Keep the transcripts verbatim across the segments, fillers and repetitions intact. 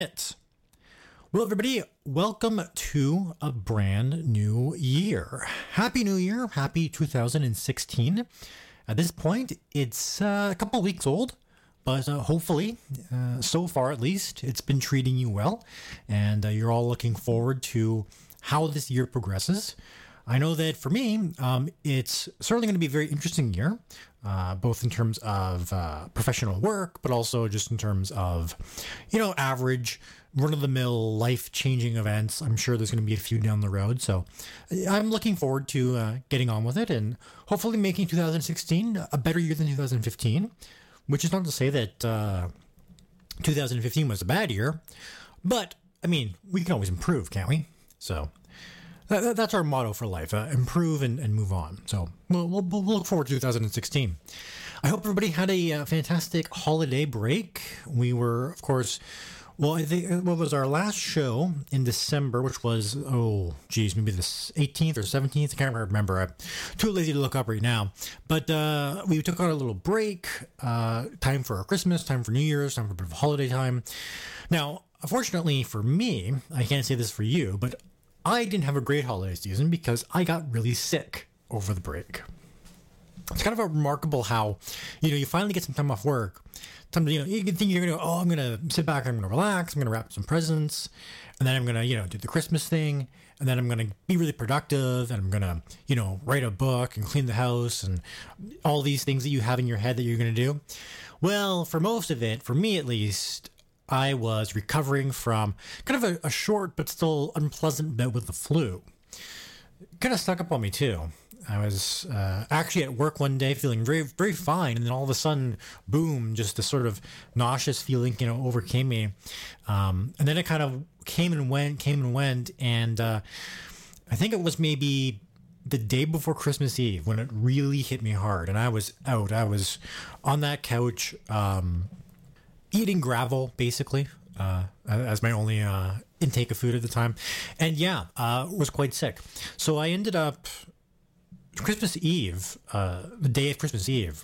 It's well, everybody, welcome to a brand new year. Happy New Year. Happy two thousand sixteen. At this point, it's uh, a couple weeks old, but uh, hopefully, uh, so far at least, it's been treating you well, and uh, you're all looking forward to how this year progresses. I know that for me, um, it's certainly going to be a very interesting year, uh, both in terms of uh, professional work, but also just in terms of, you know, average, run-of-the-mill, life-changing events. I'm sure there's going to be a few down the road. So I'm looking forward to uh, getting on with it and hopefully making two thousand sixteen a better year than two thousand fifteen, which is not to say that uh, two thousand fifteen was a bad year, but, I mean, we can always improve, can't we? So that, that's our motto for life, uh, improve and, and move on. So we'll, we'll, we'll look forward to two thousand sixteen. I hope everybody had a uh, fantastic holiday break. We were, of course, well, I think what was our last show in December, which was, oh, geez, maybe the eighteenth or seventeenth. I can't remember. I'm too lazy to look up right now. But uh, we took on a little break, uh, time for Christmas, time for New Year's, time for a bit of holiday time. Now, unfortunately for me, I can't say this for you, but I didn't have a great holiday season because I got really sick over the break. It's kind of a remarkable how, you know, you finally get some time off work. Time to, you know, you can think you're going to, oh, I'm going to sit back, I'm going to relax, I'm going to wrap some presents, and then I'm going to, you know, do the Christmas thing, and then I'm going to be really productive, and I'm going to, you know, write a book and clean the house and all these things that you have in your head that you're going to do. Well, for most of it, for me at least, I was recovering from kind of a, a short but still unpleasant bout with the flu. It kind of stuck up on me too. I was uh, actually at work one day feeling very, very fine, and then all of a sudden, boom, just a sort of nauseous feeling, you know, overcame me. Um, and then it kind of came and went, came and went, and uh, I think it was maybe the day before Christmas Eve when it really hit me hard, and I was out. I was on that couch, um, eating gravel, basically, uh, as my only uh, intake of food at the time, and yeah, uh, was quite sick. So I ended up Christmas Eve, uh, the day of Christmas Eve,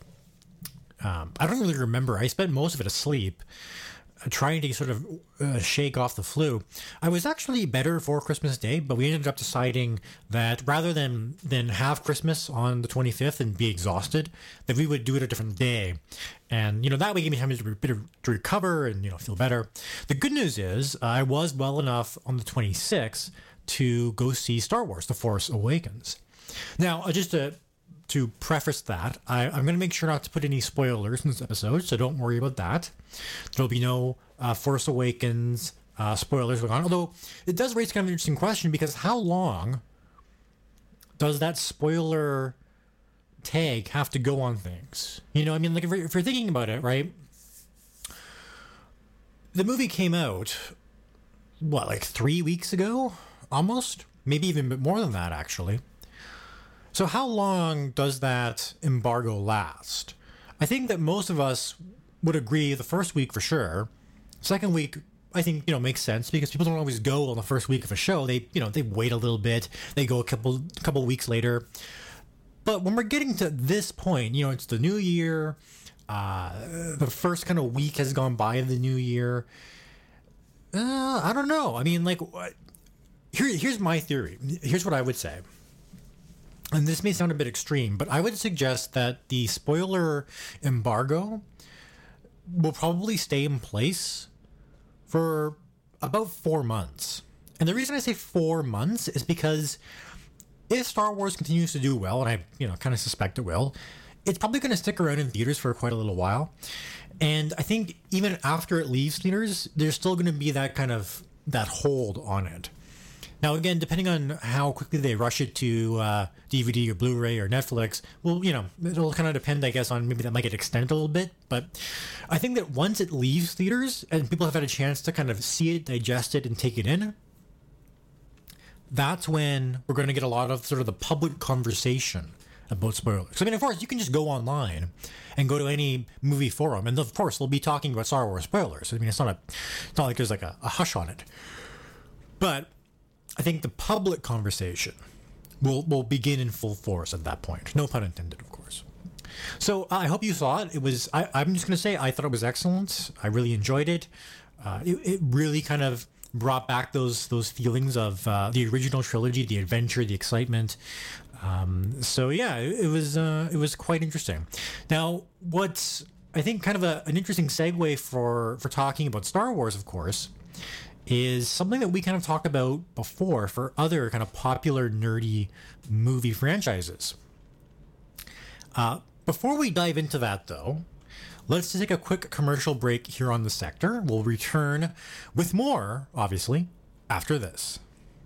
um, I don't really remember. I spent most of it asleep, uh, trying to sort of uh, shake off the flu. I was actually better for Christmas Day, but we ended up deciding that rather than, than have Christmas on the twenty-fifth and be exhausted, that we would do it a different day. And, you know, that way gave me time to, to, to recover and, you know, feel better. The good news is uh, I was well enough on the twenty-sixth to go see Star Wars: The Force Awakens. Now, uh, just to, to preface that, I, I'm going to make sure not to put any spoilers in this episode, so don't worry about that. There'll be no uh, Force Awakens uh, spoilers going on, although it does raise kind of an interesting question, because how long does that spoiler tag have to go on things? You know, I mean, like if you're, if you're thinking about it, right? The movie came out, what, like three weeks ago? Almost? Maybe even a bit more than that, actually. So how long does that embargo last? I think that most of us would agree the first week for sure. Second week, I think, you know, makes sense because people don't always go on the first week of a show. They, you know, they wait a little bit. They go a couple couple weeks later. But when we're getting to this point, you know, it's the new year. Uh, the first kind of week has gone by of the new year. Uh, I don't know. I mean, like, here, here's my theory. Here's what I would say. And this may sound a bit extreme, but I would suggest that the spoiler embargo will probably stay in place for about four months. And the reason I say four months is because if Star Wars continues to do well, and I, you know, kind of suspect it will, it's probably going to stick around in theaters for quite a little while. And I think even after it leaves theaters, there's still going to be that kind of, that hold on it. Now, again, depending on how quickly they rush it to uh, D V D or Blu-ray or Netflix, well, you know, it'll kind of depend, I guess, on maybe that might get extended a little bit. But I think that once it leaves theaters and people have had a chance to kind of see it, digest it, and take it in, that's when we're going to get a lot of sort of the public conversation about spoilers. So, I mean, of course, you can just go online and go to any movie forum, and of course, they'll be talking about Star Wars spoilers. I mean, it's not a, it's not like there's like a, a hush on it. But I think the public conversation will will begin in full force at that point. No pun intended, of course. So uh, I hope you saw it. It was. I, I'm just going to say I thought it was excellent. I really enjoyed it. Uh, it, it really kind of brought back those those feelings of uh, the original trilogy, the adventure, the excitement. Um, so yeah, it, it was uh, it was quite interesting. Now, what's I think kind of a, an interesting segue for for talking about Star Wars, of course, is something that we kind of talked about before for other kind of popular nerdy movie franchises. Uh, before we dive into that, though, let's take a quick commercial break here on The Sector. We'll return with more, obviously, after this.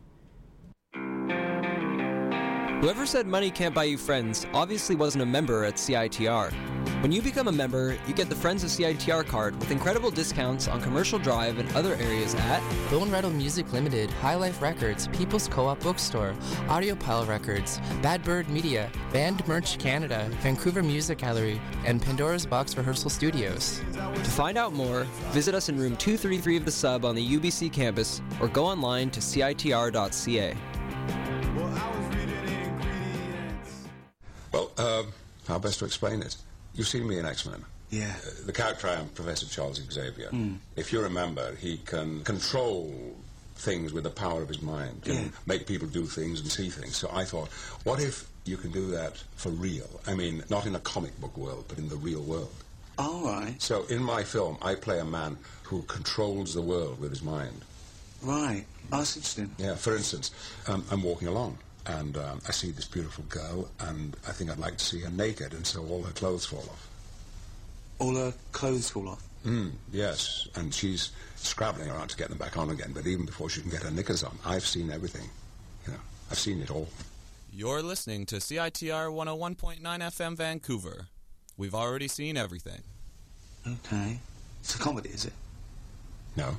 Whoever said money can't buy you friends obviously wasn't a member at C I T R. When you become a member, you get the Friends of C I T R card with incredible discounts on Commercial Drive and other areas at Bone Rattle Music Limited, High Life Records, People's Co-op Bookstore, Audio Pile Records, Bad Bird Media, Band Merch Canada, Vancouver Music Gallery, and Pandora's Box Rehearsal Studios. To find out more, visit us in room two thirty-three of the Sub on the U B C campus or go online to C I T R dot C A. Well, uh, how best to explain it? You've seen me in X-Men. Yeah. Uh, the character I am, Professor Charles Xavier. Mm. If you remember, he can control things with the power of his mind, can Yeah. make people do things and see things. So I thought, what if you can do that for real? I mean, not in a comic book world, but in the real world. All right. So in my film, I play a man who controls the world with his mind. Right. Oh, that's interesting. Yeah, for instance, um, I'm walking along, and um, I see this beautiful girl, and I think I'd like to see her naked, and so all her clothes fall off. All her clothes fall off? Mm, yes, and she's scrabbling around to get them back on again, but even before she can get her knickers on, I've seen everything. You know, I've seen it all. You're listening to C I T R one oh one point nine F M Vancouver. We've already seen everything. Okay. It's a comedy, is it? No.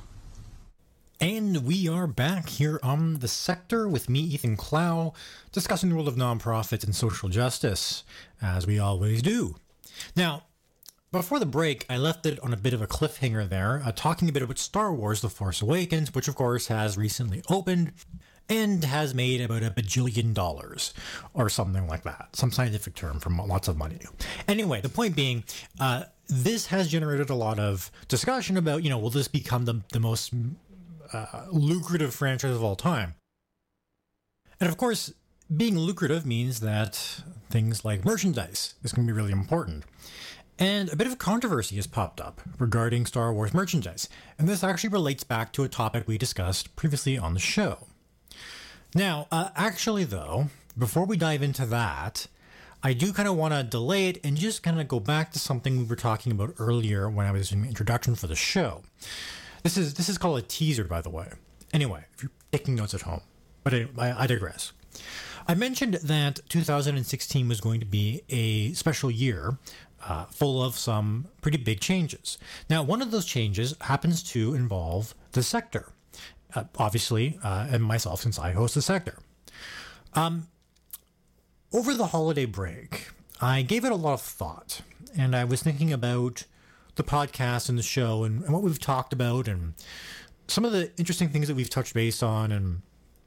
And we are back here on The Sector with me, Ethan Clow, discussing the world of nonprofits and social justice, as we always do. Now, before the break, I left it on a bit of a cliffhanger there, uh, talking a bit about Star Wars The Force Awakens, which of course has recently opened and has made about a bajillion dollars, or something like that. Some scientific term for lots of money. Anyway, the point being, uh, this has generated a lot of discussion about, you know, will this become the, the most uh, lucrative franchise of all time? And of course, being lucrative means that things like merchandise is going to be really important. And a bit of controversy has popped up regarding Star Wars merchandise, and this actually relates back to a topic we discussed previously on the show. Now, uh, actually though, before we dive into that, I do kind of want to delay it and just kind of go back to something we were talking about earlier when I was doing the introduction for the show. This is this is called a teaser, by the way. Anyway, if you're taking notes at home. But I, I digress. I mentioned that two thousand sixteen was going to be a special year uh, full of some pretty big changes. Now, one of those changes happens to involve The Sector. Uh, obviously, uh, and myself, since I host The Sector. Um, over the holiday break, I gave it a lot of thought, and I was thinking about the podcast and the show and, and what we've talked about and some of the interesting things that we've touched base on, and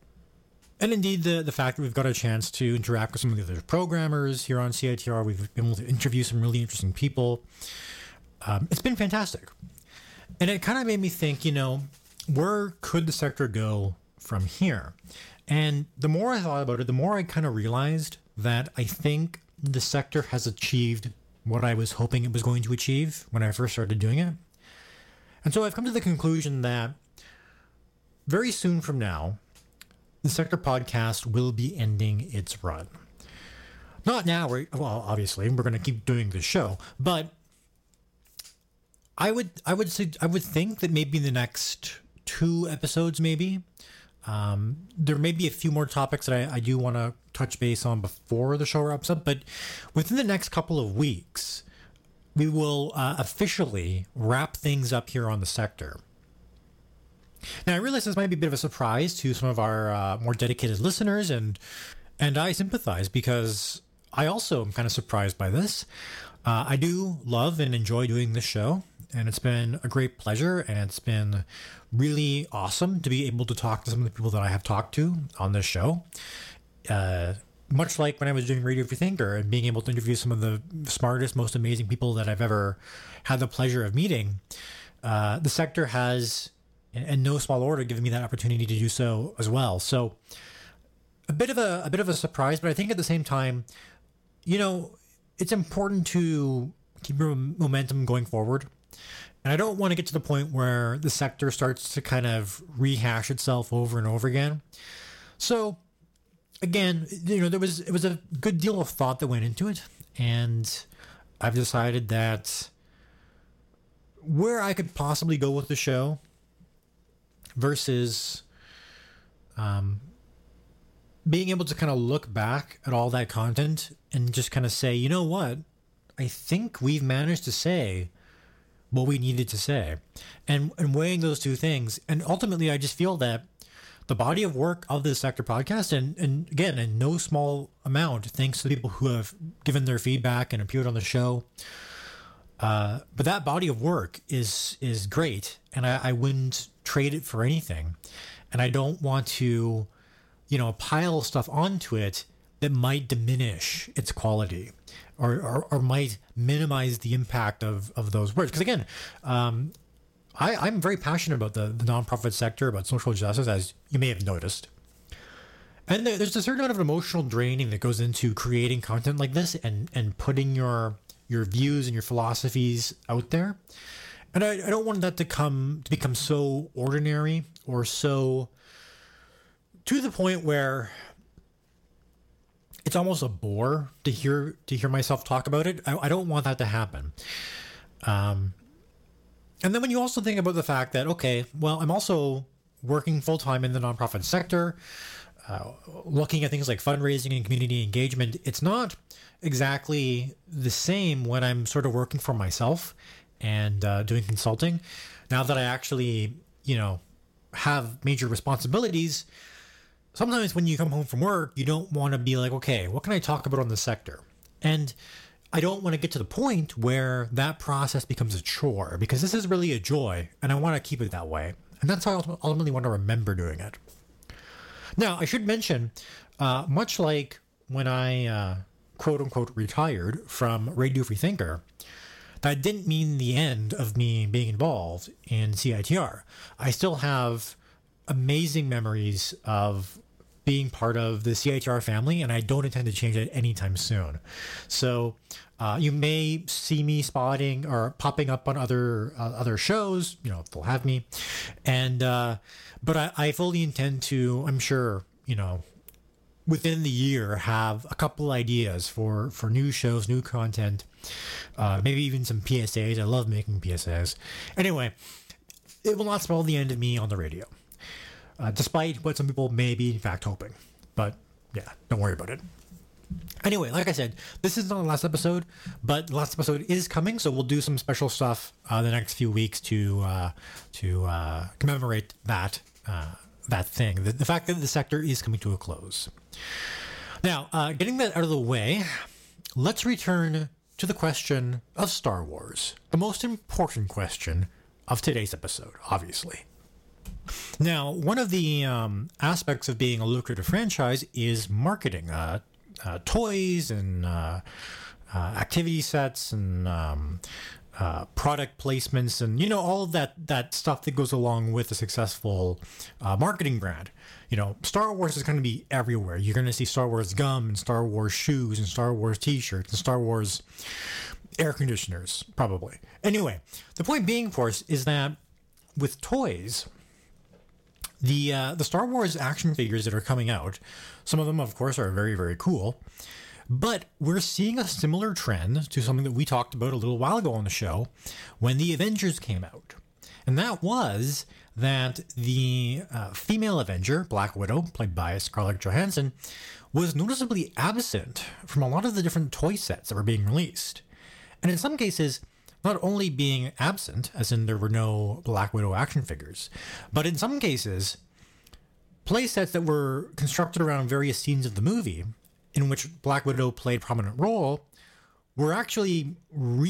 and indeed the, the fact that we've got a chance to interact with some of the other programmers here on C I T R. We've been able to interview some really interesting people. Um, it's been fantastic. And it kind of made me think, you know, where could the sector go from here? And the more I thought about it, the more I kind of realized that I think the sector has achieved what I was hoping it was going to achieve when I first started doing it. And so I've come to the conclusion that very soon from now, the Sector podcast will be ending its run. Not now, we're, well, obviously, we're going to keep doing the show, but I would, I would say, I would think that maybe the next two episodes, maybe, um, there may be a few more topics that I, I do want to touch base on before the show wraps up, but within the next couple of weeks, we will uh, officially wrap things up here on the sector. Now, I realize this might be a bit of a surprise to some of our uh, more dedicated listeners, and and I sympathize because I also am kind of surprised by this. Uh, I do love and enjoy doing this show, and it's been a great pleasure, and it's been really awesome to be able to talk to some of the people that I have talked to on this show. Uh, much like when I was doing Radio Free Thinker and being able to interview some of the smartest, most amazing people that I've ever had the pleasure of meeting. uh, the sector has, in no small order, given me that opportunity to do so as well. So a bit of a, a bit of a surprise, but I think at the same time, you know, it's important to keep your momentum going forward. And I don't want to get to the point where the sector starts to kind of rehash itself over and over again. So again, you know, there was it was a good deal of thought that went into it, and I've decided that where I could possibly go with the show versus um, being able to kind of look back at all that content and just kind of say, you know what, I think we've managed to say what we needed to say, and and weighing those two things, and ultimately I just feel that the body of work of the Sector podcast, and and again in no small amount thanks to the people who have given their feedback and appeared on the show, uh, but that body of work is is great, and I, I wouldn't trade it for anything, and I don't want to, you know, pile stuff onto it that might diminish its quality. Or, or, or might minimize the impact of, of those words. Because again, um, I, I'm very passionate about the, the nonprofit sector, about social justice, as you may have noticed. And there, there's a certain amount of emotional draining that goes into creating content like this and, and putting your your views and your philosophies out there. And I, I don't want that to come to become so ordinary or so to the point where it's almost a bore to hear to hear myself talk about it. I, I don't want that to happen. Um, and then when you also think about the fact that, okay, well, I'm also working full time in the nonprofit sector, uh, looking at things like fundraising and community engagement, it's not exactly the same when I'm sort of working for myself and uh, doing consulting. Now that I actually, you know, have major responsibilities, sometimes when you come home from work, you don't want to be like, okay, what can I talk about on the sector? And I don't want to get to the point where that process becomes a chore, because this is really a joy and I want to keep it that way. And that's how I ultimately want to remember doing it. Now, I should mention, uh, much like when I uh, quote unquote retired from Radio Free Thinker, that didn't mean the end of me being involved in C I T R. I still have amazing memories of being part of the C I T R family, and I don't intend to change it anytime soon. So uh, you may see me spotting or popping up on other uh, other shows, you know, if they'll have me. And uh, but I, I fully intend to, I'm sure, you know, within the year, have a couple ideas for, for new shows, new content, uh, maybe even some P S As. I love making P S As. Anyway, it will not spell the end of me on the radio. Uh, despite what some people may be in fact hoping. But yeah, don't worry about it. Anyway, like I said, this is not the last episode, but the last episode is coming, so we'll do some special stuff uh, the next few weeks to uh, to uh, commemorate that uh, that thing, the, the fact that the sector is coming to a close. Now, uh, getting that out of the way, let's return to the question of Star Wars, the most important question of today's episode, obviously. Now, one of the um, aspects of being a lucrative franchise is marketing, uh, uh, toys and uh, uh, activity sets and um, uh, product placements and, you know, all of that, that stuff that goes along with a successful uh, marketing brand. You know, Star Wars is going to be everywhere. You're going to see Star Wars gum and Star Wars shoes and Star Wars t-shirts and Star Wars air conditioners, probably. Anyway, the point being, of course, is that with toys, The uh, the Star Wars action figures that are coming out, some of them, of course, are very, very cool. But we're seeing a similar trend to something that we talked about a little while ago on the show when the Avengers came out. And that was that the uh, female Avenger, Black Widow, played by Scarlett Johansson, was noticeably absent from a lot of the different toy sets that were being released. And in some cases, not only being absent, as in there were no Black Widow action figures, but in some cases, play sets that were constructed around various scenes of the movie in which Black Widow played a prominent role were actually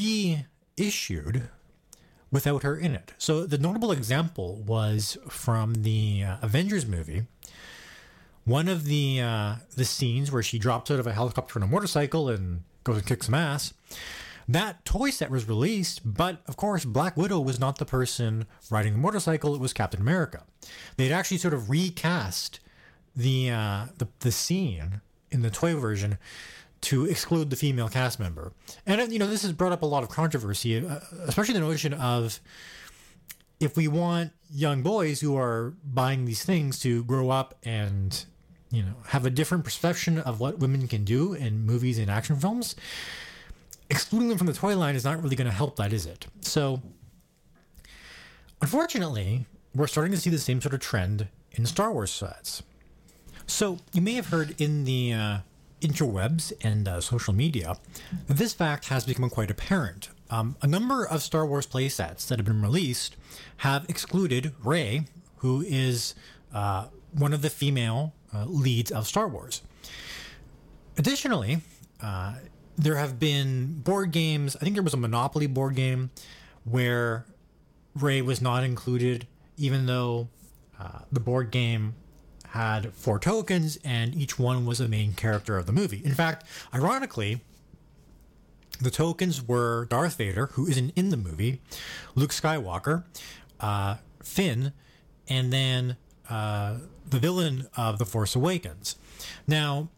reissued without her in it. So the notable example was from the uh, Avengers movie. One of the uh, the scenes where she drops out of a helicopter on a motorcycle and goes and kicks some ass, That toy set was released, but of course, Black Widow was not the person riding the motorcycle. It was Captain America. They'd actually sort of recast the uh, the, the scene in the toy version to exclude the female cast member. And, you know, this has brought up a lot of controversy, uh, especially the notion of if we want young boys who are buying these things to grow up and, you know, have a different perception of what women can do in movies and action films, excluding them from the toy line is not really going to help that, is it? So, unfortunately, we're starting to see the same sort of trend in Star Wars sets. So, you may have heard in the uh, interwebs and uh, social media that this fact has become quite apparent. Um, a number of Star Wars playsets that have been released have excluded Rey, who is uh, one of the female uh, leads of Star Wars. Additionally, uh, there have been board games. I think there was a Monopoly board game where Rey was not included, even though uh, the board game had four tokens and each one was a main character of the movie. In fact, ironically, the tokens were Darth Vader, who isn't in the movie, Luke Skywalker, uh, Finn, and then uh, the villain of The Force Awakens. Now,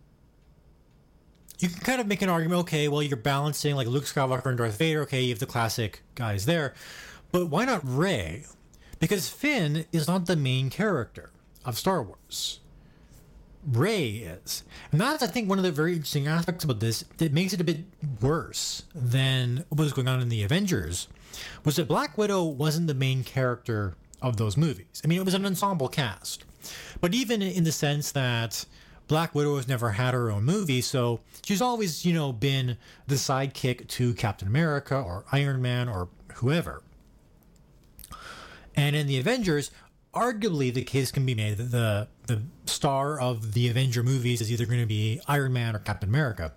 you can kind of make an argument, okay, well, you're balancing like Luke Skywalker and Darth Vader, okay, you have the classic guys there, but why not Rey? Because Finn is not the main character of Star Wars. Rey is. And that's, I think, one of the very interesting aspects about this that makes it a bit worse than what was going on in the Avengers, was that Black Widow wasn't the main character of those movies. I mean, it was an ensemble cast. But even in the sense that Black Widow has never had her own movie, so she's always, you know, been the sidekick to Captain America or Iron Man or whoever. And in the Avengers, arguably the case can be made that the the star of the Avenger movies is either going to be Iron Man or Captain America.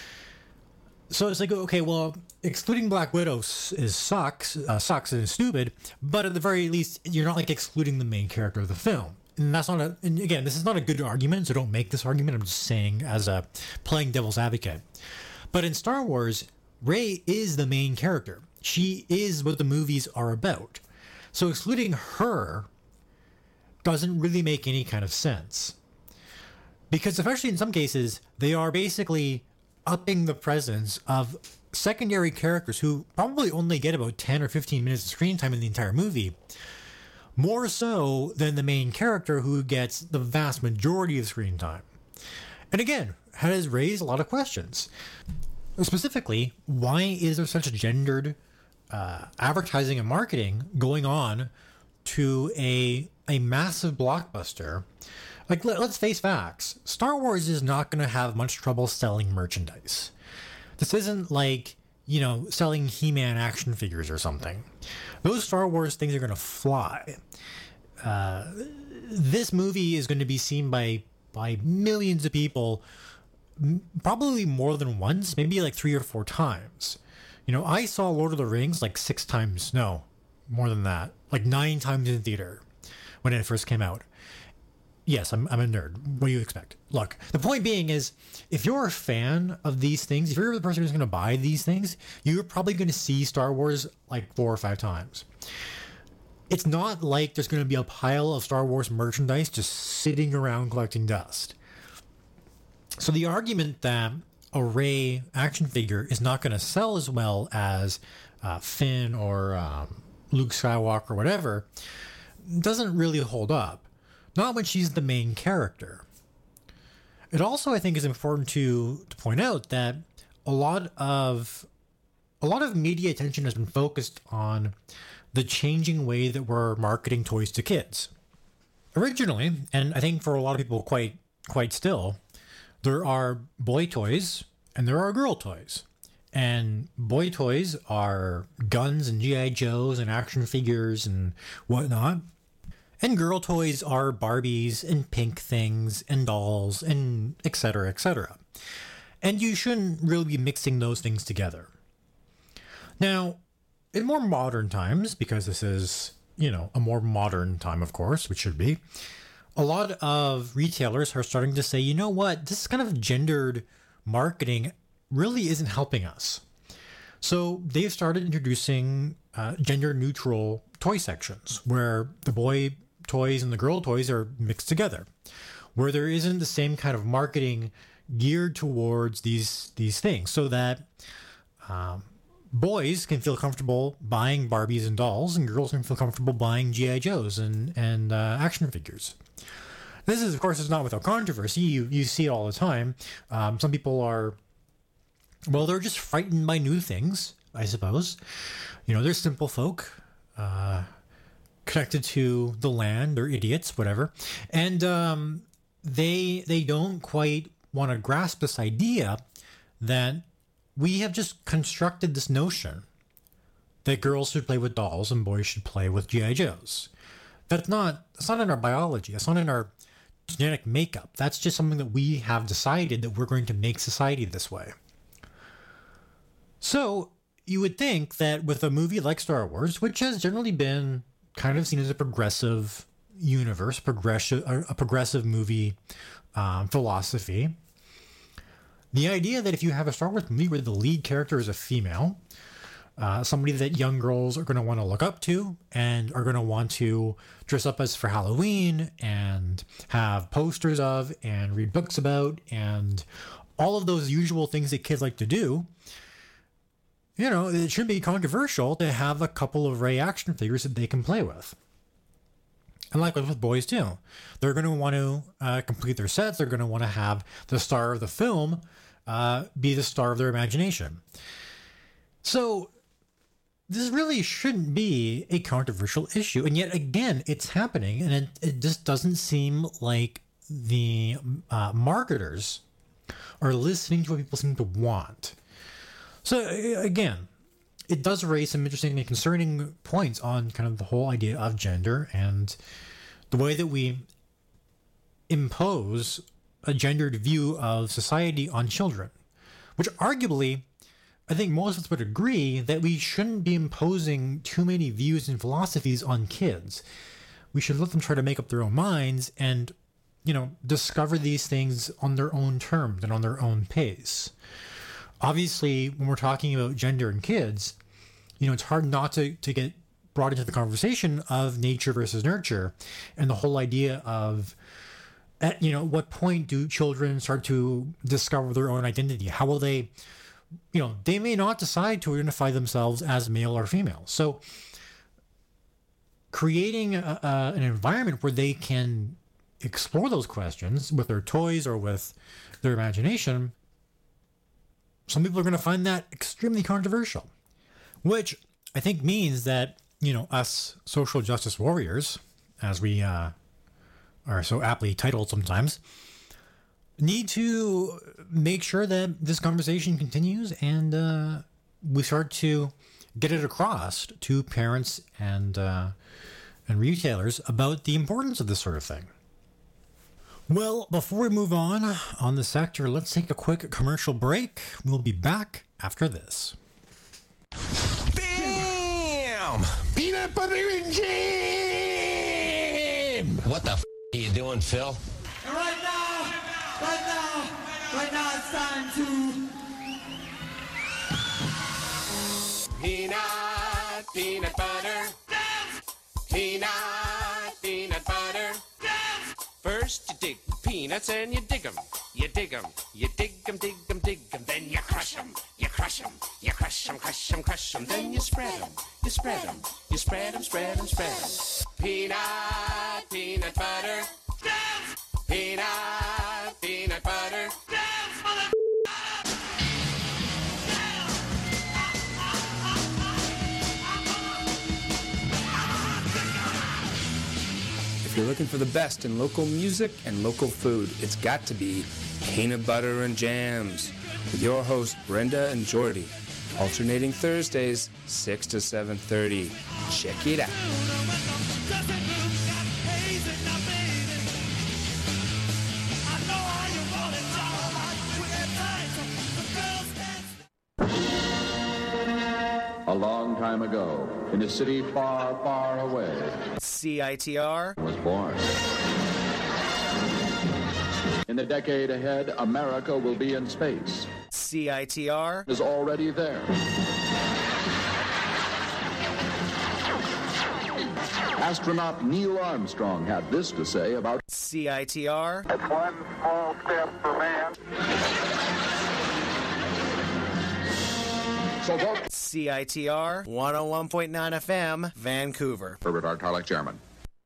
So it's like, okay, well, excluding Black Widow is sucks, uh, sucks and is stupid, but at the very least, you're not like excluding the main character of the film. And that's not a, and again, this is not a good argument, so don't make this argument. I'm just saying as a playing devil's advocate. But in Star Wars, Rey is the main character. She is what the movies are about. So excluding her doesn't really make any kind of sense. Because especially in some cases, they are basically upping the presence of secondary characters who probably only get about ten or fifteen minutes of screen time in the entire movie, more so than the main character who gets the vast majority of screen time. And again, has raised a lot of questions. Specifically, why is there such a gendered uh, advertising and marketing going on to a a massive blockbuster? Like, let, let's face facts. Star Wars is not going to have much trouble selling merchandise. This isn't like, you know, selling He-Man action figures or something. Those Star Wars things are going to fly. Uh, this movie is going to be seen by by millions of people, m- probably more than once, maybe like three or four times. You know, I saw Lord of the Rings like six times. No, more than that. Like nine times in theater when it first came out. Yes, I'm, I'm a nerd. What do you expect? Look, the point being is, if you're a fan of these things, if you're the person who's going to buy these things, you're probably going to see Star Wars like four or five times. It's not like there's going to be a pile of Star Wars merchandise just sitting around collecting dust. So the argument that a Rey action figure is not going to sell as well as uh, Finn or um, Luke Skywalker or whatever doesn't really hold up. Not when she's the main character. It also, I think, is important to, to point out that a lot of a lot of media attention has been focused on the changing way that we're marketing toys to kids. Originally, and I think for a lot of people quite quite still, there are boy toys and there are girl toys. And boy toys are guns and G I Joes and action figures and whatnot. And girl toys are Barbies and pink things and dolls and et cetera, et cetera. And you shouldn't really be mixing those things together. Now, in more modern times, because this is, you know, a more modern time, of course, which should be, a lot of retailers are starting to say, you know what, this kind of gendered marketing really isn't helping us. So they've started introducing uh, gender-neutral toy sections where the boy toys and the girl toys are mixed together, where there isn't the same kind of marketing geared towards these these things, so that um, boys can feel comfortable buying Barbies and dolls, and girls can feel comfortable buying G I Joes and and uh, action figures. This is, of course, is not without controversy. You you see it all the time. Um, some people are, well, they're just frightened by new things, I suppose. You know, they're simple folk. Uh, connected to the land, or idiots, whatever, and um, they they don't quite want to grasp this idea that we have just constructed this notion that girls should play with dolls and boys should play with G I Joes. That's not that's not in our biology. That's not in our genetic makeup. That's just something that we have decided that we're going to make society this way. So you would think that with a movie like Star Wars, which has generally been kind of seen as a progressive universe, progressive, a progressive movie um, philosophy. The idea that if you have a Star Wars movie where the lead character is a female, uh, somebody that young girls are going to want to look up to and are going to want to dress up as for Halloween and have posters of and read books about and all of those usual things that kids like to do, you know, it shouldn't be controversial to have a couple of Rey action figures that they can play with. And likewise with boys too. They're going to want to uh, complete their sets. They're going to want to have the star of the film uh, be the star of their imagination. So this really shouldn't be a controversial issue. And yet again, it's happening. And it, it just doesn't seem like the uh, marketers are listening to what people seem to want. So again, it does raise some interesting and concerning points on kind of the whole idea of gender and the way that we impose a gendered view of society on children, which arguably, I think most of us would agree that we shouldn't be imposing too many views and philosophies on kids. We should let them try to make up their own minds and, you know, discover these things on their own terms and on their own pace. Obviously, when we're talking about gender and kids, you know, it's hard not to, to get brought into the conversation of nature versus nurture and the whole idea of, at, you know, what point do children start to discover their own identity? How will they, you know, they may not decide to identify themselves as male or female. So creating a, a, an environment where they can explore those questions with their toys or with their imagination, some people are going to find that extremely controversial, which I think means that, you know, us social justice warriors, as we uh, are so aptly titled sometimes, need to make sure that this conversation continues and uh, we start to get it across to parents and uh, and retailers about the importance of this sort of thing. Well, before we move on on the sector, let's take a quick commercial break. We'll be back after this. Bam! Peanut butter and jam! What the f*** are you doing, Phil? And right now, right now, right now it's time to... Peanut, peanut butter. Dance! Peanut, peanut butter. Dance! First you dig peanuts and you dig 'em. You dig 'em, you dig 'em, dig 'em, dig 'em. Then you crush 'em, you crush 'em, you crush 'em, crush 'em, crush 'em. Then you spread 'em, you spread 'em, you spread 'em, spread 'em, spread 'em. Peanut, peanut butter. Dance! Peanut, peanut butter. Dance, mother. If you're looking for the best in local music and local food, it's got to be Peanut Butter and Jams with your hosts Brenda and Jordy, alternating Thursdays six to seven thirty. Check it out. A long time ago, in a city far, far away, C I T R was born. In the decade ahead, America will be in space. C I T R is already there. Astronaut Neil Armstrong had this to say about C I T R. It's one small step for man. So folks, C I T R one oh one point nine F M, Vancouver. Herbert R. Tarlek, Chairman.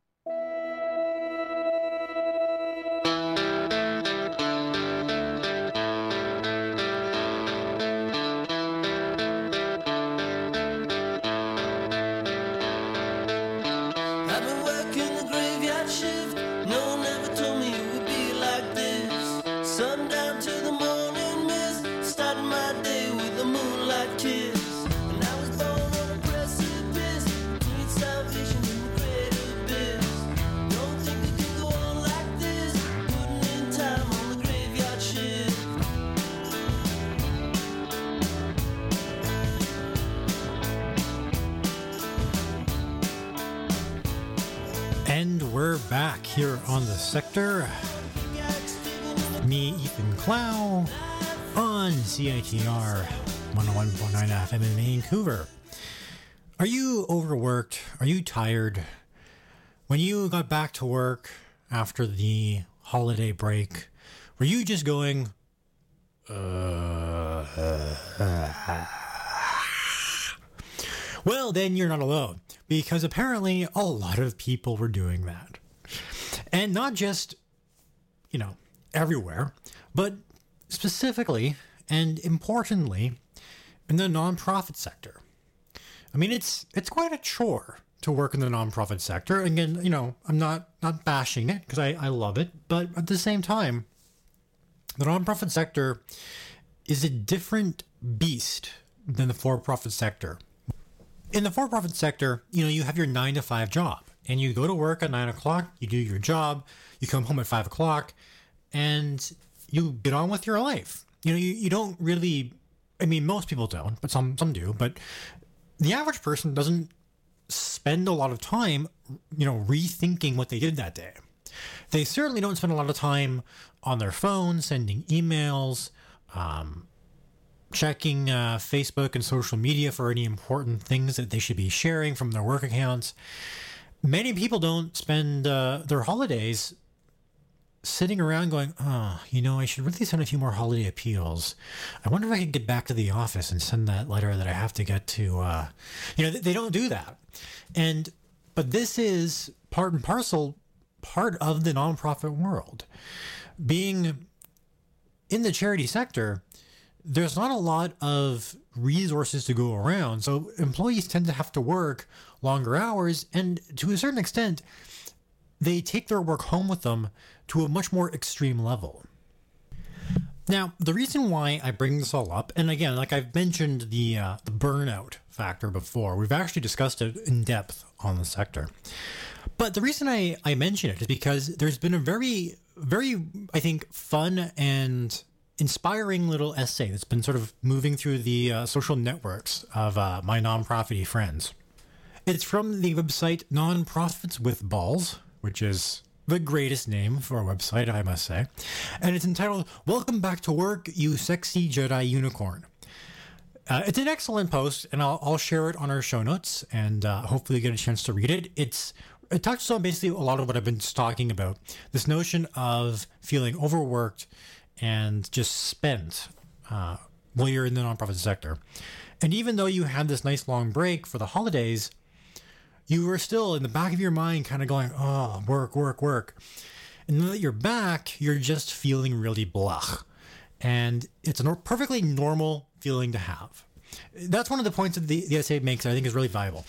And we're back here on The Sector. Me, Ethan Clow, on C I T R one oh one point nine F M in Vancouver. Are you overworked? Are you tired? When you got back to work after the holiday break, were you just going, uh, uh, uh, well, then you're not alone, because apparently a lot of people were doing that. And not just, you know, everywhere, but specifically and importantly in the nonprofit sector. I mean, it's it's quite a chore to work in the nonprofit sector. Again, you know, I'm not, not bashing it because I, I love it, but at the same time, the nonprofit sector is a different beast than the for-profit sector. In the for-profit sector, you know, you have your nine to five job and you go to work at nine o'clock, you do your job, you come home at five o'clock and you get on with your life. You know, you, you don't really, I mean, most people don't, but some, some do, but the average person doesn't spend a lot of time, you know, rethinking what they did that day. They certainly don't spend a lot of time on their phone, sending emails, um, checking uh, Facebook and social media for any important things that they should be sharing from their work accounts. Many people don't spend uh, their holidays sitting around going, oh, you know, I should really send a few more holiday appeals. I wonder if I could get back to the office and send that letter that I have to get to, uh, you know, they don't do that. And, but this is part and parcel, part of the nonprofit world. Being in the charity sector, there's not a lot of resources to go around. So employees tend to have to work longer hours. And to a certain extent, they take their work home with them to a much more extreme level. Now, the reason why I bring this all up, and again, like I've mentioned the uh, the burnout factor before, we've actually discussed it in depth on the sector. But the reason I, I mention it is because there's been a very, very, I think, fun and inspiring little essay that's been sort of moving through the uh, social networks of uh, my nonprofit-y friends. It's from the website Nonprofits with Balls, which is the greatest name for a website, I must say. And it's entitled, Welcome Back to Work, You Sexy Jedi Unicorn. Uh, it's an excellent post, and I'll, I'll share it on our show notes, and uh, hopefully you get a chance to read it. It's It touches on basically a lot of what I've been talking about, this notion of feeling overworked and just spent uh, while you're in the nonprofit sector. And even though you had this nice long break for the holidays, you were still in the back of your mind kind of going, oh, work, work, work. And now that you're back, you're just feeling really blah. And it's a perfectly normal feeling to have. That's one of the points that the, the essay makes that I think is really valuable.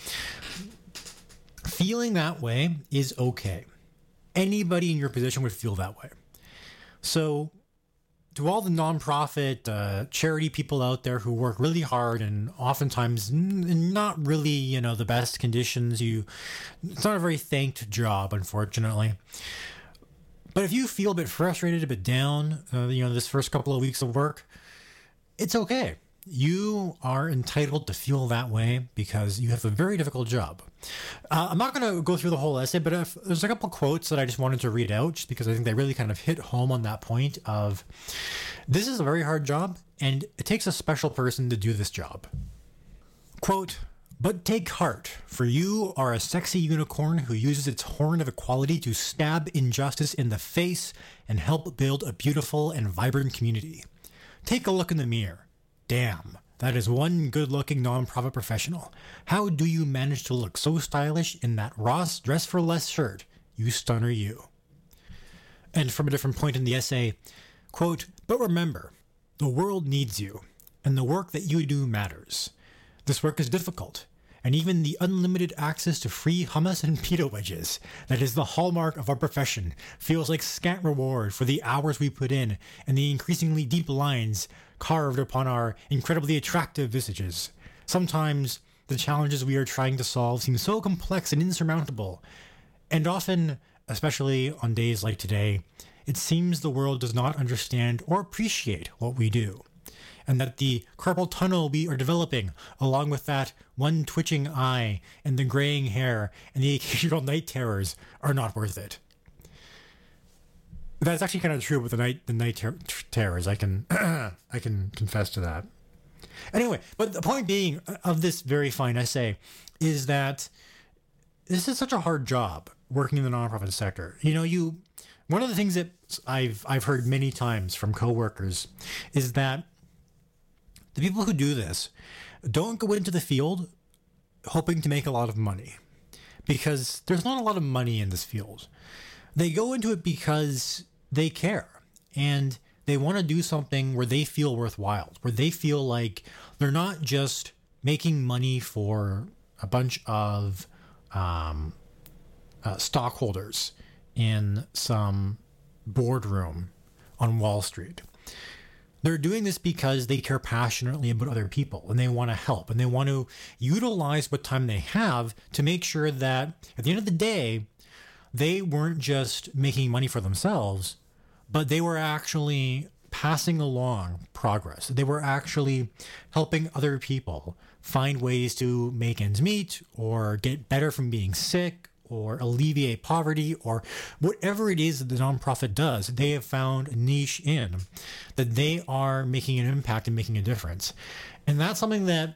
Feeling that way is okay. Anybody in your position would feel that way. So to all the nonprofit uh, charity people out there who work really hard and oftentimes n- not really, you know, the best conditions, you, it's not a very thanked job, unfortunately. But if you feel a bit frustrated, a bit down, uh, you know, this first couple of weeks of work, it's okay. You are entitled to feel that way because you have a very difficult job. Uh, I'm not going to go through the whole essay, but if, there's a couple quotes that I just wanted to read out just because I think they really kind of hit home on that point of this is a very hard job and it takes a special person to do this job. Quote, But take heart, for you are a sexy unicorn who uses its horn of equality to stab injustice in the face and help build a beautiful and vibrant community. Take a look in the mirror. Damn, that is one good-looking nonprofit professional. How do you manage to look so stylish in that Ross Dress for Less shirt? You stunner you. And from a different point in the essay, quote, but remember, the world needs you, and the work that you do matters. This work is difficult, and even the unlimited access to free hummus and pita wedges that is the hallmark of our profession feels like scant reward for the hours we put in and the increasingly deep lines carved upon our incredibly attractive visages. Sometimes the challenges we are trying to solve seem so complex and insurmountable, and often, especially on days like today, it seems the world does not understand or appreciate what we do, and that the carpal tunnel we are developing, along with that one twitching eye and the graying hair and the occasional night terrors, are not worth it. That's actually kind of true with the night the night ter- terrors. I can I can confess to that. Anyway, but the point being of this very fine essay is that this is such a hard job working in the nonprofit sector. You know, you one of the things that I've I've heard many times from coworkers is that the people who do this don't go into the field hoping to make a lot of money, because there's not a lot of money in this field. They go into it because they care and they want to do something where they feel worthwhile, where they feel like they're not just making money for a bunch of um, uh, stockholders in some boardroom on Wall Street. They're doing this because they care passionately about other people and they want to help and they want to utilize what time they have to make sure that at the end of the day, they weren't just making money for themselves, but they were actually passing along progress. They were actually helping other people find ways to make ends meet or get better from being sick or alleviate poverty or whatever it is that the nonprofit does. They have found a niche in that they are making an impact and making a difference. And that's something that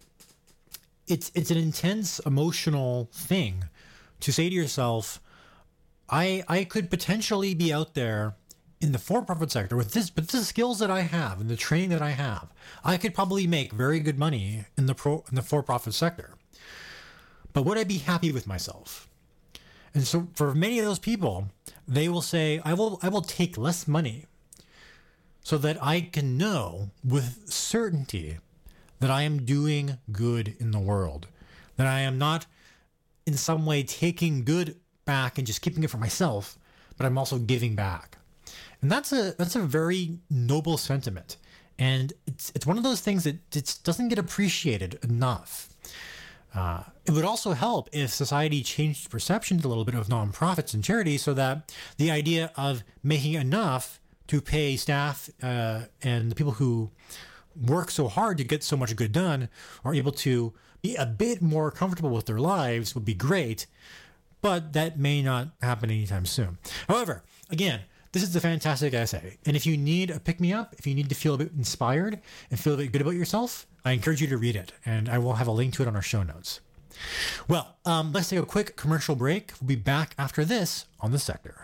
it's it's an intense emotional thing to say to yourself, I I could potentially be out there in the for-profit sector with this, but the skills that I have and the training that I have, I could probably make very good money in the pro in the for-profit sector. But would I be happy with myself? And so for many of those people, they will say, I will I will take less money so that I can know with certainty that I am doing good in the world, that I am not in some way taking good back and just keeping it for myself, but I'm also giving back. And that's a that's a very noble sentiment. And it's it's one of those things that just doesn't get appreciated enough. Uh, it would also help if society changed perceptions a little bit of nonprofits and charities so that the idea of making enough to pay staff uh, and the people who work so hard to get so much good done are able to be a bit more comfortable with their lives would be great, but that may not happen anytime soon. However, again, this is a fantastic essay. And if you need a pick-me-up, if you need to feel a bit inspired and feel a bit good about yourself, I encourage you to read it. And I will have a link to it on our show notes. Well, um, let's take a quick commercial break. We'll be back after this on The Sector.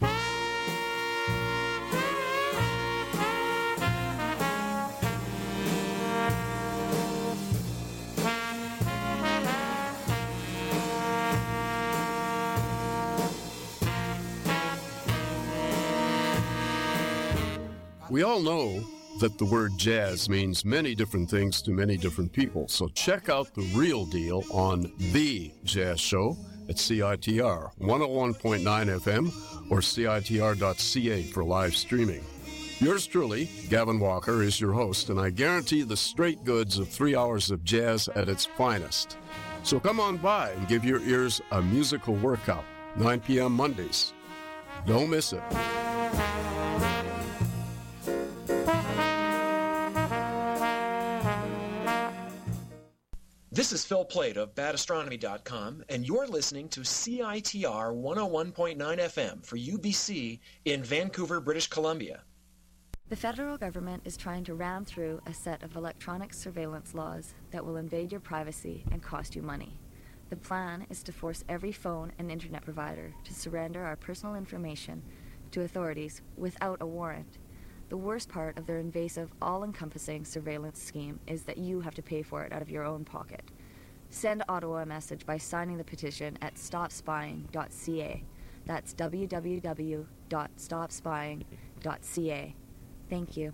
We all know that the word jazz means many different things to many different people, so check out The Real Deal on The Jazz Show at C I T R one oh one point nine F M or C I T R dot C A for live streaming. Yours truly, Gavin Walker, is your host, and I guarantee the straight goods of three hours of jazz at its finest. So come on by and give your ears a musical workout, nine p.m. Mondays. Don't miss it. This is Phil Plait of bad astronomy dot com, and you're listening to C I T R one oh one point nine F M for U B C in Vancouver, British Columbia. The federal government is trying to ram through a set of electronic surveillance laws that will invade your privacy and cost you money. The plan is to force every phone and internet provider to surrender our personal information to authorities without a warrant. The worst part of their invasive, all-encompassing surveillance scheme is that you have to pay for it out of your own pocket. Send Ottawa a message by signing the petition at stop spying dot c a. That's w w w dot stop spying dot c a. Thank you.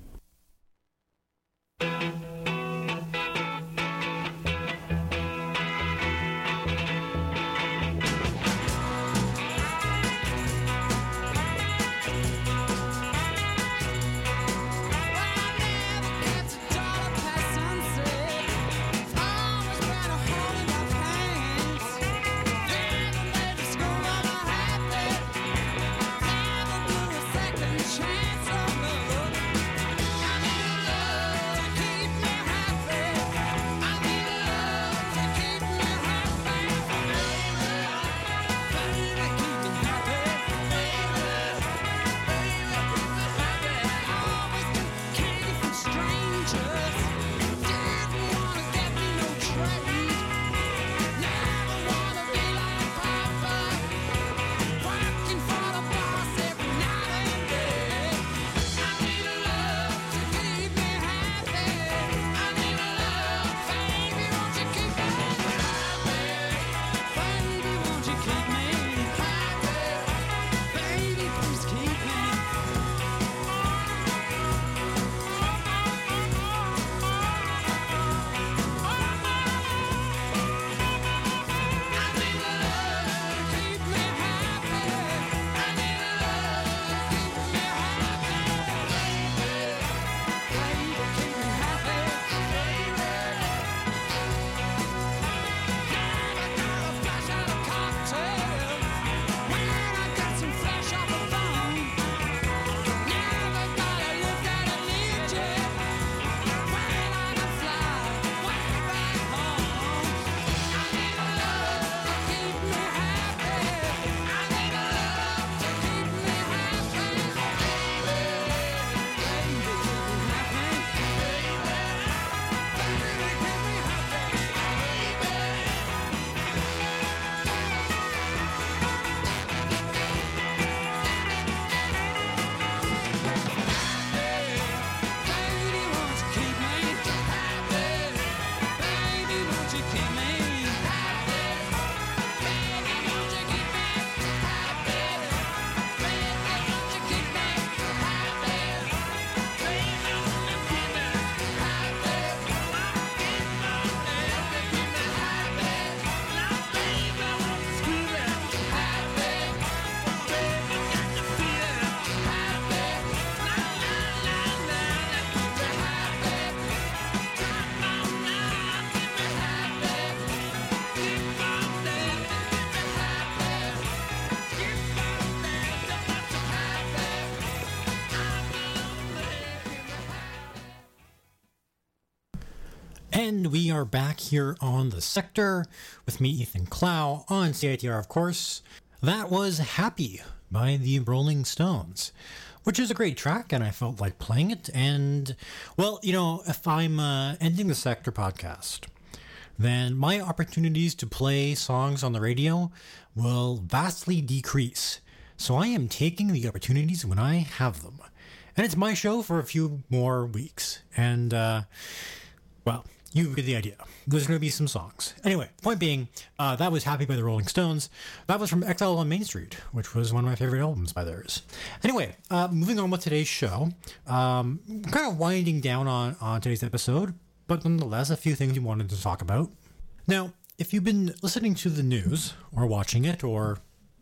And we are back here on The Sector with me, Ethan Clow, on C I T R, of course. That was Happy by the Rolling Stones, which is a great track, and I felt like playing it. And, well, you know, if I'm uh, ending the Sector podcast, then my opportunities to play songs on the radio will vastly decrease. So I am taking the opportunities when I have them. And it's my show for a few more weeks. And, uh, well, you get the idea. There's going to be some songs. Anyway, point being, uh, that was Happy by the Rolling Stones. That was from Exile on Main Street, which was one of my favorite albums by theirs. Anyway, uh, moving on with today's show. Um, kind of winding down on, on today's episode, but nonetheless, a few things we wanted to talk about. Now, if you've been listening to the news, or watching it, or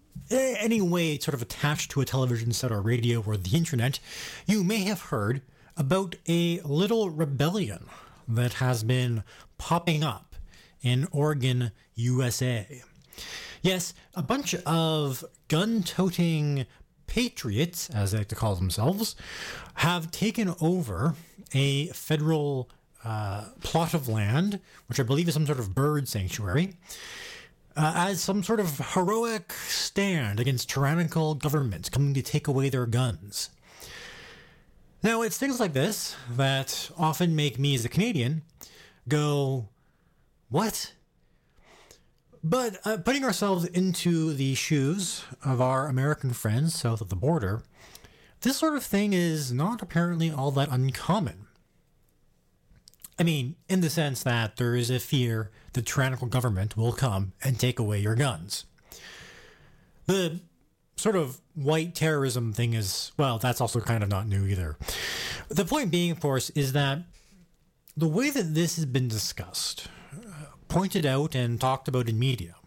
any way sort of attached to a television set or radio or the internet, you may have heard about a little rebellion that has been popping up in Oregon, U S A. Yes, a bunch of gun-toting patriots, as they like to call themselves, have taken over a federal uh, plot of land, which I believe is some sort of bird sanctuary, uh, as some sort of heroic stand against tyrannical governments coming to take away their guns. Now, it's things like this that often make me as a Canadian go, what? But uh, putting ourselves into the shoes of our American friends south of the border, this sort of thing is not apparently all that uncommon. I mean, in the sense that there is a fear the tyrannical government will come and take away your guns. The sort of white terrorism thing is, well, that's also kind of not new either. The point being, of course, is that the way that this has been discussed, uh, pointed out and talked about in media,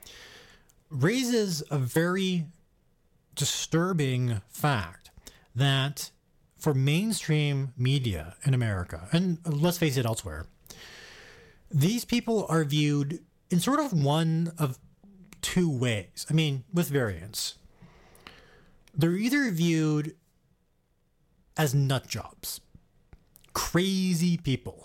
raises a very disturbing fact that for mainstream media in America, and let's face it, elsewhere, these people are viewed in sort of one of two ways. I mean, with variance. They're either viewed as nut jobs, crazy people,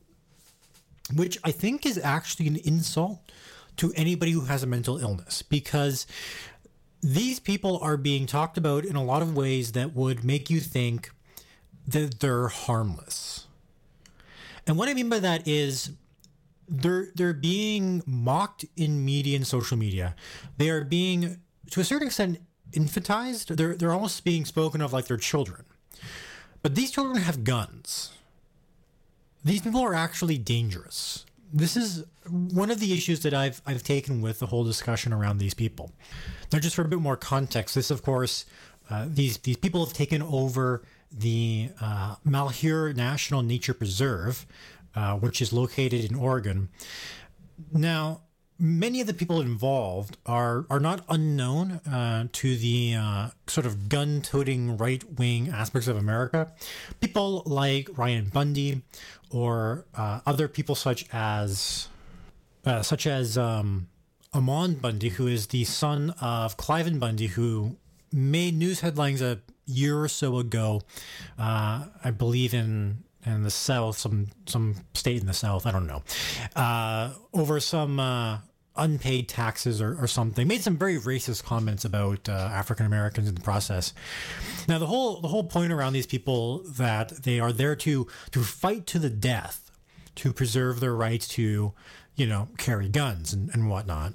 which I think is actually an insult to anybody who has a mental illness, because these people are being talked about in a lot of ways that would make you think that they're harmless. And what I mean by that is they're they're being mocked in media and social media. They are being, to a certain extent, infantized. They're they're almost being spoken of like they're children. But these children have guns. These people are actually dangerous. This is one of the issues that I've I've taken with the whole discussion around these people. Now, just for a bit more context, this, of course, uh, these these people have taken over the uh, Malheur National Nature Preserve, uh, which is located in Oregon. Now, many of the people involved are are not unknown uh, to the uh, sort of gun-toting right-wing aspects of America. People like Ryan Bundy, or uh, other people such as uh, such as um, Amon Bundy, who is the son of Cliven Bundy, who made news headlines a year or so ago, uh, I believe in in the South, some some state in the South, I don't know, uh, over some uh, unpaid taxes or, or something. Made some very racist comments about uh, African Americans in the process. Now, the whole the whole point around these people, that they are there to to fight to the death, to preserve their rights to, you know, carry guns and, and whatnot.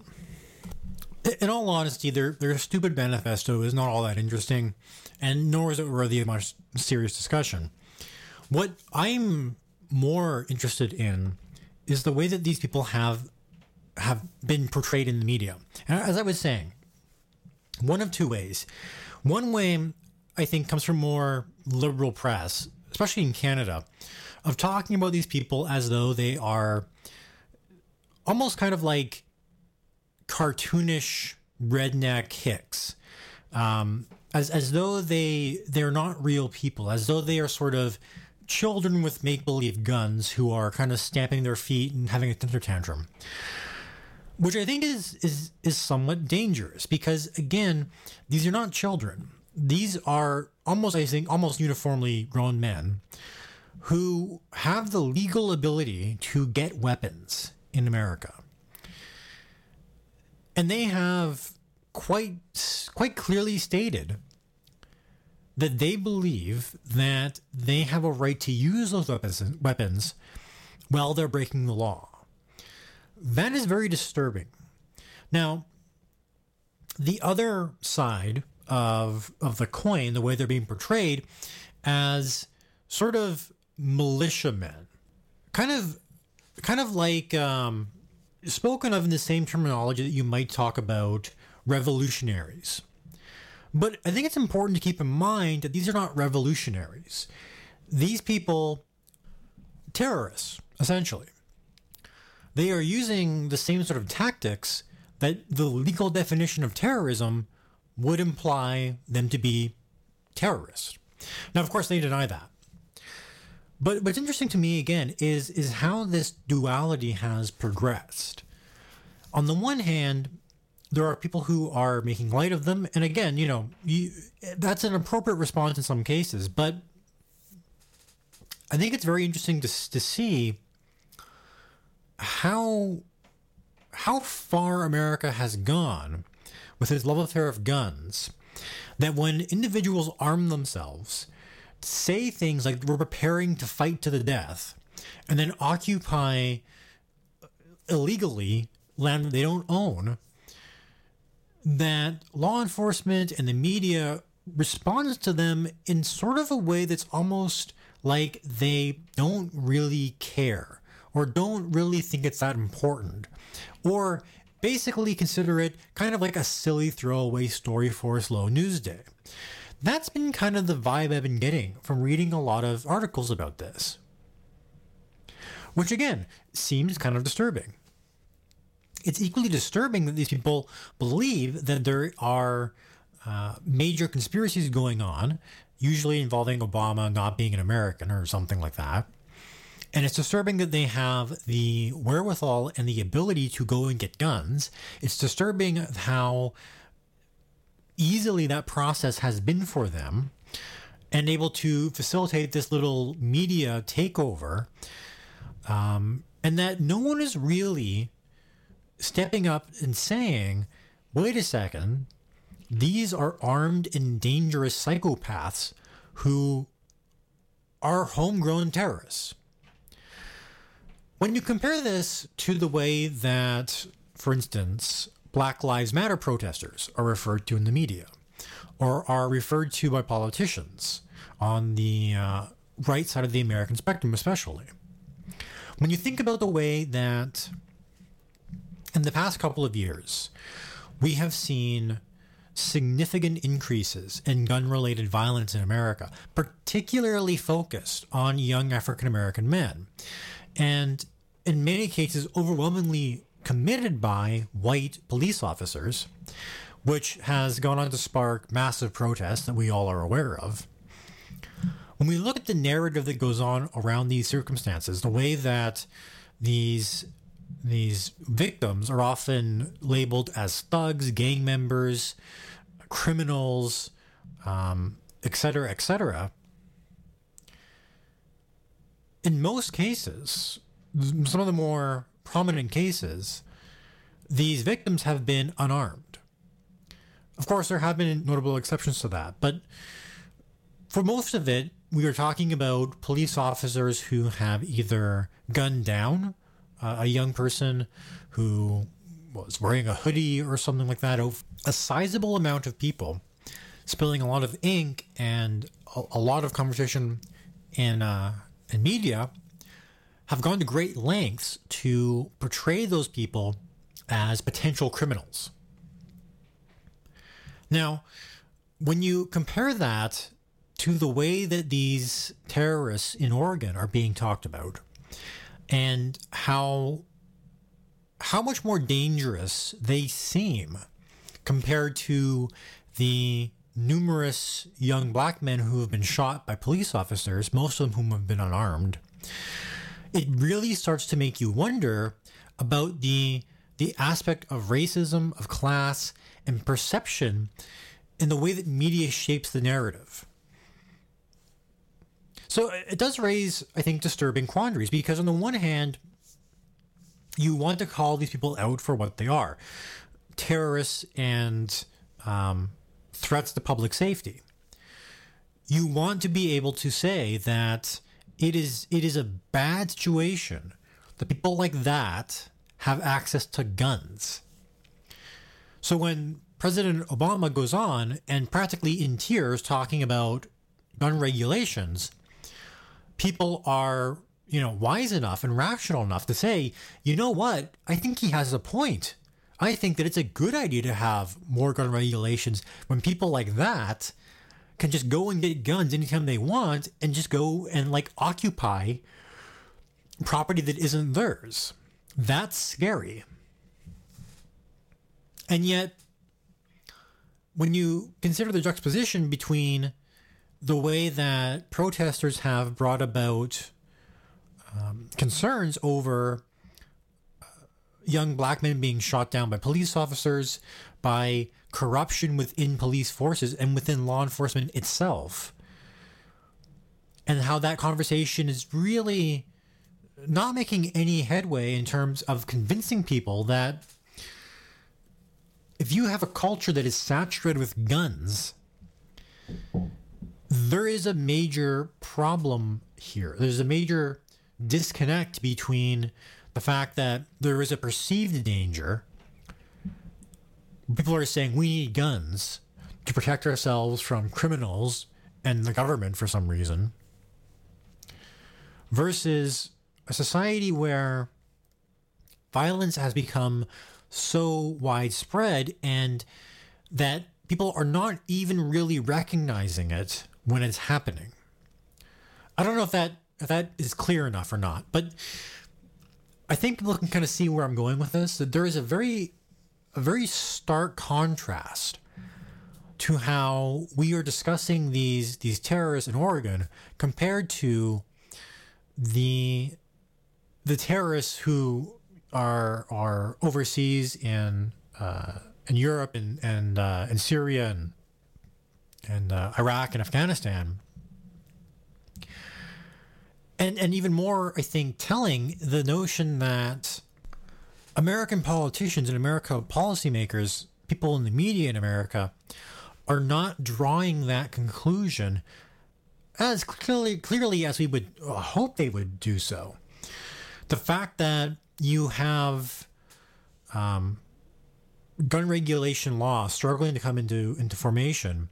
In all honesty, their their stupid manifesto is not all that interesting, and nor is it worthy of much serious discussion. What I'm more interested in is the way that these people have have been portrayed in the media. And as I was saying, one of two ways. One way, I think, comes from more liberal press, especially in Canada, of talking about these people as though they are almost kind of like cartoonish redneck hicks, um, as as though they they're not real people, as though they are sort of children with make-believe guns who are kind of stamping their feet and having a temper tantrum, which I think is is is somewhat dangerous, because again, these are not children. These are almost, I think, almost uniformly grown men who have the legal ability to get weapons in America. And they have quite quite clearly stated that they believe that they have a right to use those weapons, weapons while they're breaking the law. That is very disturbing. Now, the other side of of the coin, the way they're being portrayed as sort of militiamen, kind of kind of like um, spoken of in the same terminology that you might talk about revolutionaries. But I think it's important to keep in mind that these are not revolutionaries. These people, terrorists, essentially. They are using the same sort of tactics that the legal definition of terrorism would imply them to be terrorists. Now, of course, they deny that. But what's interesting to me, again, is, is how this duality has progressed. On the one hand, there are people who are making light of them. And again, you know, you, that's an appropriate response in some cases. But I think it's very interesting to, to see how how far America has gone with its love affair of guns, that when individuals arm themselves say things like we're preparing to fight to the death and then occupy illegally land that they don't own, that law enforcement and the media responds to them in sort of a way that's almost like they don't really care or don't really think it's that important, or basically consider it kind of like a silly throwaway story for a slow news day. That's been kind of the vibe I've been getting from reading a lot of articles about this, which again seems kind of disturbing. It's equally disturbing that these people believe that there are uh, major conspiracies going on, usually involving Obama not being an American or something like that. And it's disturbing that they have the wherewithal and the ability to go and get guns. It's disturbing how easily that process has been for them and able to facilitate this little media takeover. Um, and that no one is really stepping up and saying, wait a second, these are armed and dangerous psychopaths who are homegrown terrorists. When you compare this to the way that, for instance, Black Lives Matter protesters are referred to in the media, or are referred to by politicians on the uh, right side of the American spectrum especially. When you think about the way that in the past couple of years, we have seen significant increases in gun-related violence in America, particularly focused on young African-American men, and in many cases overwhelmingly committed by white police officers, which has gone on to spark massive protests that we all are aware of. When we look at the narrative that goes on around these circumstances, the way that these These victims are often labeled as thugs, gang members, criminals, um, et cetera, et cetera. In most cases, some of the more prominent cases, these victims have been unarmed. Of course, there have been notable exceptions to that, but for most of it, we are talking about police officers who have either gunned down Uh, a young person who was wearing a hoodie or something like that. A sizable amount of people spilling a lot of ink and a, a lot of conversation in, uh, in media have gone to great lengths to portray those people as potential criminals. Now, when you compare that to the way that these terrorists in Oregon are being talked about, and how how much more dangerous they seem compared to the numerous young black men who have been shot by police officers, most of whom have been unarmed, it really starts to make you wonder about the the aspect of racism, of class, and perception in the way that media shapes the narrative. So it does raise, I think, disturbing quandaries, because on the one hand, you want to call these people out for what they are, terrorists and um, threats to public safety. You want to be able to say that it is it is a bad situation that people like that have access to guns. So when President Obama goes on and practically in tears talking about gun regulations, people are, you know, wise enough and rational enough to say, you know what, I think he has a point. I think that it's a good idea to have more gun regulations when people like that can just go and get guns anytime they want and just go and like occupy property that isn't theirs. That's scary. And yet, when you consider the juxtaposition between the way that protesters have brought about um, concerns over uh, young black men being shot down by police officers, by corruption within police forces and within law enforcement itself, and how that conversation is really not making any headway in terms of convincing people that if you have a culture that is saturated with guns, there is a major problem here. There's a major disconnect between the fact that there is a perceived danger. People are saying we need guns to protect ourselves from criminals and the government for some reason, versus a society where violence has become so widespread and that people are not even really recognizing it when it's happening. I don't know if that if that is clear enough or not, but I think people can kind of see where I'm going with this. That there is a very a very stark contrast to how we are discussing these these terrorists in Oregon compared to the the terrorists who are are overseas in uh, in Europe and and uh, in Syria and and uh, Iraq and Afghanistan. And and even more, I think, telling the notion that American politicians and American policymakers, people in the media in America, are not drawing that conclusion as clearly clearly as we would hope they would do so. The fact that you have um, gun regulation law struggling to come into into formation,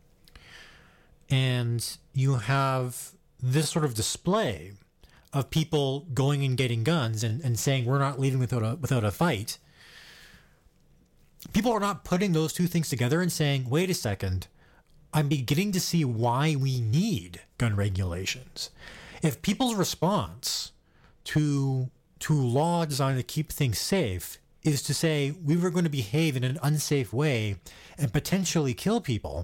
and you have this sort of display of people going and getting guns and, and saying we're not leaving without a without a fight. People are not putting those two things together and saying, wait a second, I'm beginning to see why we need gun regulations. If people's response to to law designed to keep things safe is to say we were going to behave in an unsafe way and potentially kill people,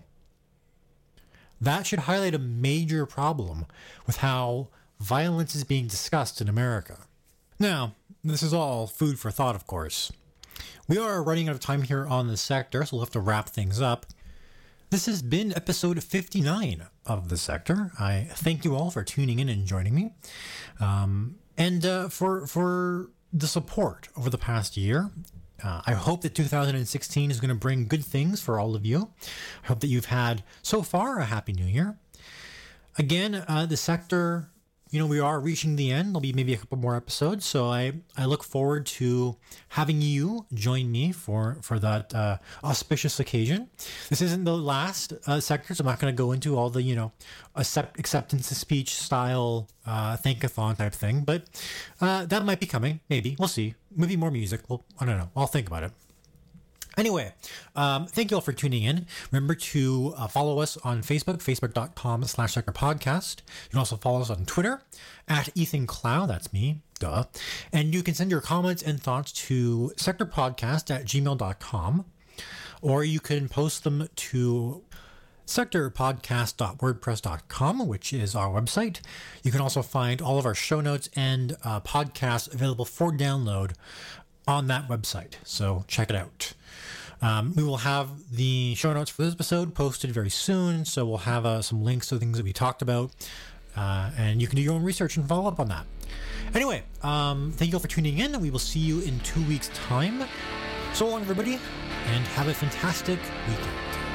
that should highlight a major problem with how violence is being discussed in America. Now, this is all food for thought, of course. We are running out of time here on The Sector, so we'll have to wrap things up. This has been episode fifty-nine of The Sector. I thank you all for tuning in and joining me, um, and uh, for for the support over the past year. Uh, I hope that two thousand sixteen is going to bring good things for all of you. I hope that you've had, so far, a Happy New Year. Again, uh, The Sector, you know, we are reaching the end. There'll be maybe a couple more episodes, so I, I look forward to having you join me for, for that uh, auspicious occasion. This isn't the last uh, sector, so I'm not going to go into all the, you know, accept, acceptance of speech style uh, thankathon type thing, but uh, that might be coming. Maybe. We'll see. Maybe more music. Well, I don't know. I'll think about it. Anyway, um, thank you all for tuning in. Remember to uh, follow us on Facebook, facebook.com slash sector podcast. You can also follow us on Twitter at Ethan Clow. That's me. Duh. And you can send your comments and thoughts to sectorpodcast at gmail dot com, or you can post them to sector podcast dot wordpress dot com, which is our website. You can also find all of our show notes and uh, podcasts available for download on that website. So check it out. Um, we will have the show notes for this episode posted very soon, so we'll have uh, some links to things that we talked about, uh, and you can do your own research and follow up on that. Anyway, um, thank you all for tuning in. We will see you in two weeks' time. So long, everybody, and have a fantastic weekend.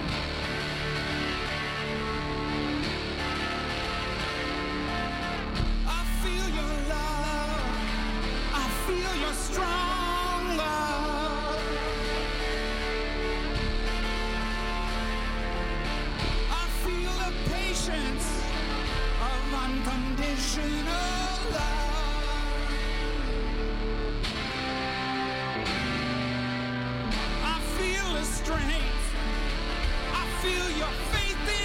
I feel your love. I feel your strong love. Of unconditional love. I feel the strength. I feel your faith in